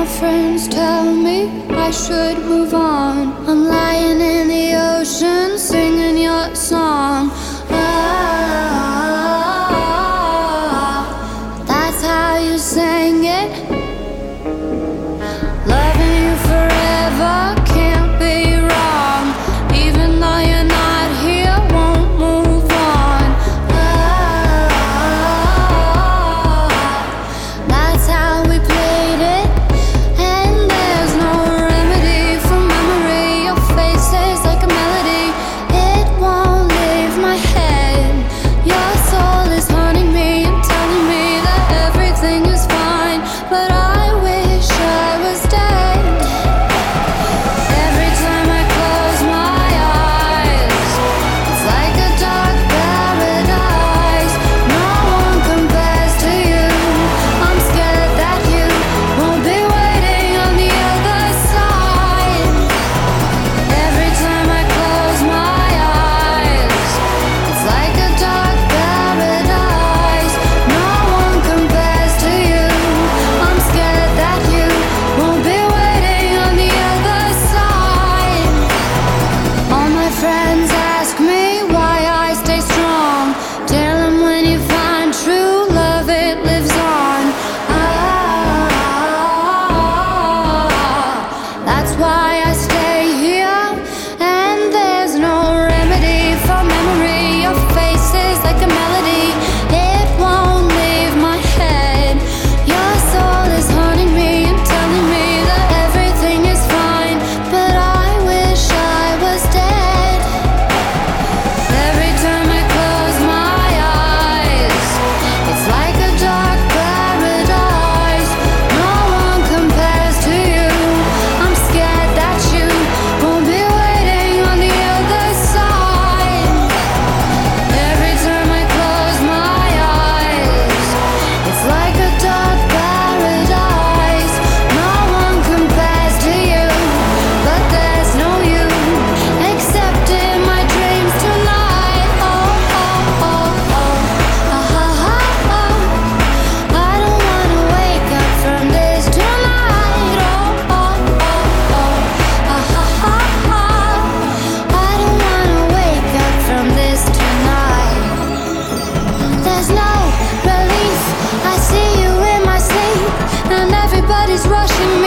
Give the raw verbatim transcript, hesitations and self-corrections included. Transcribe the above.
friends tell me I should move on. I'm lying in the ocean singing your song. Ah, that's how you sang it. Loving you forever can't be wrong. Even though you're not here, won't move on. Ah, that's how we played it. And there's no remedy for memory. Your face is like a melody, it won't leave my head. Your soul is haunting me and telling me that everything is fine, but I wish I was dead. Every time I close my eyes, it's like a dark paradise. No one compares to you. I'm scared that you won't be waiting on the other side. Every time I close my eyes, it's like a dark paradise. No one compares to you. I'm scared that you won't be waiting on the other side. All my friends ask me why I stay strong. Tell them when you find true love, it lives on. Ah, that's why I stay here. And there's no remedy for memory. Your face is like a melody, it won't leave my head. Your soul is haunting me and telling me that everything is fine, but I wish I was dead. Every time I close my eyes, it's like a dark paradise. No one compares to you. I'm scared that you won't be waiting on the other side. Every time I close my eyes, it's like a dark paradise. No one compares to you, but there's no you except in my dreams tonight. Oh, oh, oh, oh. Ah, ah, ah, ah. I don't wanna wake up from this tonight. Oh, oh, oh, oh. Ah, ah, ah, ah. I don't wanna wake up from this tonight. There's no relief. I see you in my sleep, and everybody's rushing me.